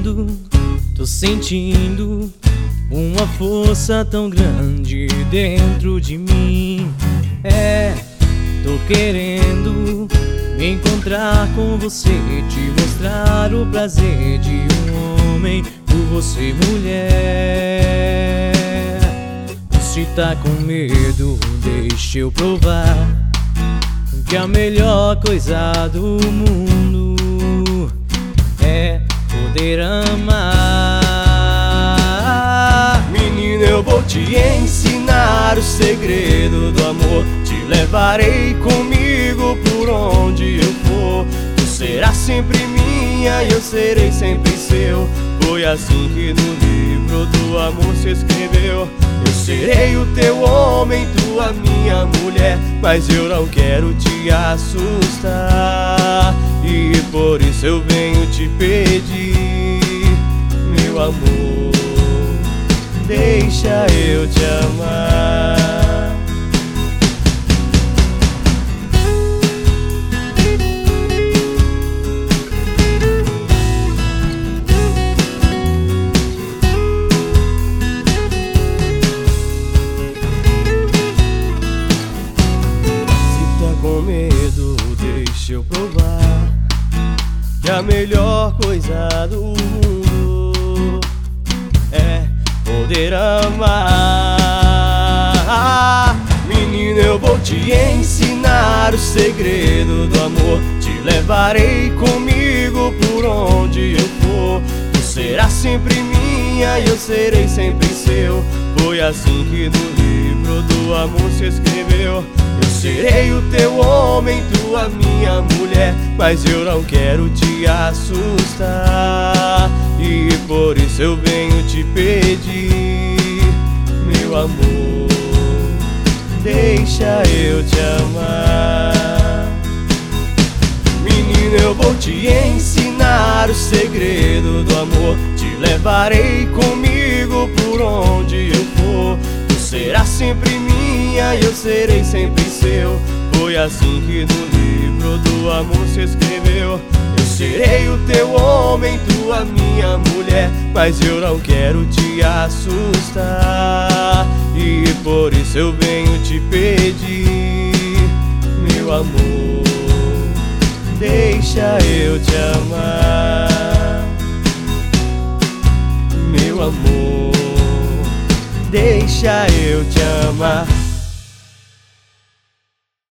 quando tô sentindo uma força tão grande dentro de mim. Tô querendo me encontrar com você, te mostrar o prazer de um homem por você, mulher. Se tá com medo, deixa eu provar que a melhor coisa do mundo é poder amar. Menina, eu vou te ensinar o segredo do amor. Te levarei comigo por onde eu for. Tu serás sempre minha e eu serei sempre seu. Foi assim que no livro do amor se escreveu. Eu serei o teu homem, tu a minha mulher, mas eu não quero te assustar, e por isso eu venho te pedir, meu amor, deixa eu te amar. Deixa eu provar que a melhor coisa do mundo é poder amar. Menina, eu vou te ensinar o segredo do amor. Te levarei comigo por onde eu for. Tu serás sempre minha e eu serei sempre seu. Foi assim que no livro do amor se escreveu. Eu serei o teu homem, tu a minha mulher, mas eu não quero te assustar, e por isso eu venho te pedir, meu amor, deixa eu te amar. Menina, eu vou te ensinar o segredo do amor. Te levarei comigo por onde eu for. Tu serás sempre minha e eu serei sempre seu. Foi assim que no livro do amor se escreveu. Eu serei o teu homem, tu a minha mulher, mas eu não quero te assustar, e por isso eu venho te pedir, meu amor, deixa eu te amar. Meu amor, deixa eu te amar.